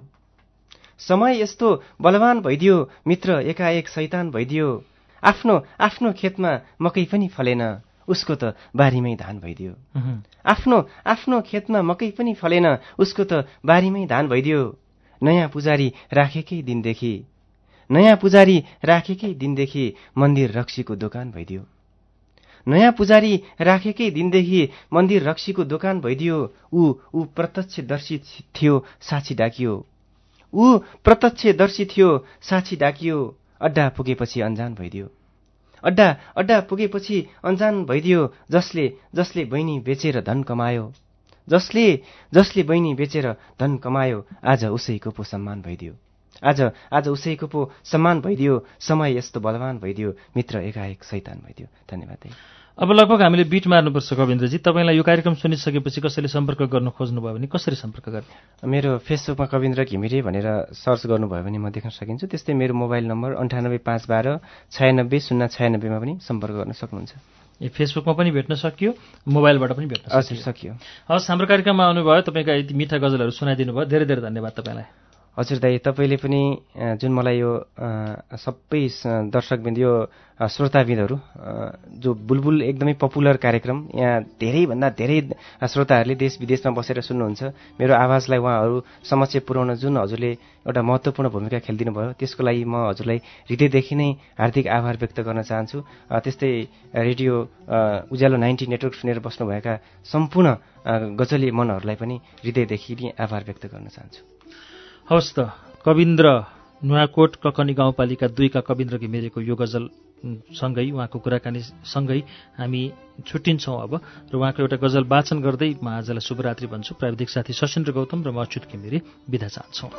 समय यस्तो बलवान भइदियो, मित्र एकाएक शैतान भइदियो। आफ्नो आफ्नो खेतमा मकै पनि फलेन, उसको त बारीमै धान भइदियो। आफ्नो आफ्नो खेतमा मकै पनि फलेन, उसको त बारीमै धान भइदियो। नयाँ पुजारी राखेकै दिनदेखि, नयाँ पुजारी राखेकै दिनदेखि मन्दिर रक्सीको दोकान भइदियो। नयाँ पुजारी राखेकै दिनदेखि मन्दिर रक्सीको दोकान भइदियो। ऊ ऊ प्रत्यक्षदर्शी थियो, साक्षी डाकियो। ऊ प्रत्यक्षदर्शी थियो, साक्षी डाकियो। अड्डा पुगेपछि अन्जान भइदियो। अड्डा अड्डा पुगेपछि अन्जान भइदियो। जसले जसले बहिनी बेचेर धन कमायो, जसले जसले बहिनी बेचेर धन कमायो, आज उसैको पो सम्मान भइदियो। आज आज उसैको पो सम्मान भइदियो। समय यस्तो बलवान भइदियो, मित्र एकाएक शैतान भइदियो। धन्यवाद। अब लगभग हामीले बिट मार्नुपर्छ कविन्द्रजी। तपाईँलाई यो कार्यक्रम सुनिसकेपछि कसैले सम्पर्क गर्न खोज्नुभयो भने कसरी सम्पर्क गर्ने? मेरो फेसबुकमा कविन्द्र घिमिरे भनेर सर्च गर्नुभयो भने म देख्न सकिन्छु। त्यस्तै मेरो मोबाइल नम्बर अन्ठानब्बे पाँच बाह्र छयानब्बे शून्य छयानब्बेमा पनि सम्पर्क गर्न सक्नुहुन्छ। ए फेसबुकमा पनि भेट्न सकियो, मोबाइलबाट पनि भेट्न हजुर सकियो। हस्, हाम्रो कार्यक्रममा आउनुभयो, तपाईँका यति मिठा गजलहरू सुनाइदिनु भयो, धेरै धेरै धन्यवाद तपाईँलाई। हजुर दाइ, तपाईँले पनि जुन मलाई यो सबै दर्शकबिन्द, यो श्रोताबिन्दहरू, जो बुलबुल एकदमै पपुलर कार्यक्रम, यहाँ धेरैभन्दा धेरै श्रोताहरूले देश विदेशमा बसेर सुन्नुहुन्छ, मेरो आवाजलाई उहाँहरू समक्ष पुर्याउन जुन हजुरले एउटा महत्त्वपूर्ण भूमिका खेलिदिनु भयो, त्यसको लागि म हजुरलाई हृदयदेखि नै हार्दिक आभार व्यक्त गर्न चाहन्छु। त्यस्तै रेडियो उज्यालो नाइन्टी नेटवर्क सुनेर बस्नुभएका सम्पूर्ण गजली मनहरूलाई पनि हृदयदेखि नै आभार व्यक्त गर्न चाहन्छु। हवस् त, कविन्द्र नुवाकोट ककनी गाउँपालिका दुईका कविन्द्र घिमिरेको यो गजल सँगै उहाँको कुराकानी सँगै हामी छुट्टिन्छौँ अब, र उहाँको एउटा गजल वाचन गर्दै म आजलाई शुभरात्रि भन्छु। प्राविधिक साथी सशेन्द्र गौतम र म अच्युत घिमिरे बिदा चाहन्छौँ।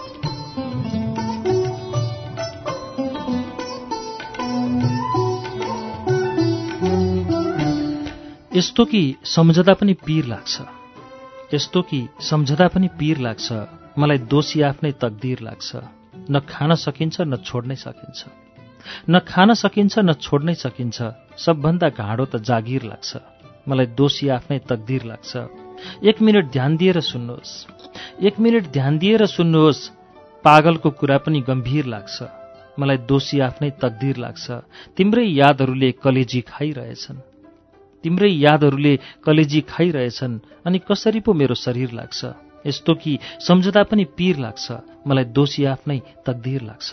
यस्तो कि सम्झदा पनि पीर लाग्छ, यस्तो कि सम्झदा पनि पीर लाग्छ, मलाई दोषी आफ्नै तकदीर लाग्छ। न खान सकिन्छ न छोड्नै सकिन्छ, न खान सकिन्छ न छोड्नै सकिन्छ, सबभन्दा घाँडो त जागिर लाग्छ, मलाई दोषी आफ्नै तकदीर लाग्छ। एक मिनट ध्यान दिएर सुन्नुहोस्, एक मिनट ध्यान दिएर सुन्नुहोस्, पागलको कुरा पनि गम्भीर लाग्छ, मलाई दोषी आफ्नै तकदीर लाग्छ। तिम्रै यादहरूले कलेजी खाइरहेछन्, तिम्रै यादहरूले कलेजी खाइरहेछन्, अनि कसरी पो मेरो शरीर लाग्छ। यस्तो कि सम्झदा पनि पीर लाग्छ, मलाई दोषी आफ्नै तकदीर लाग्छ।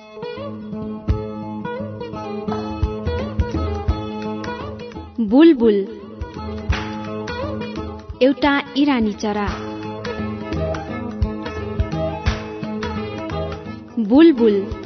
बुलबुल एउटा इरानी चरा। बुलबुल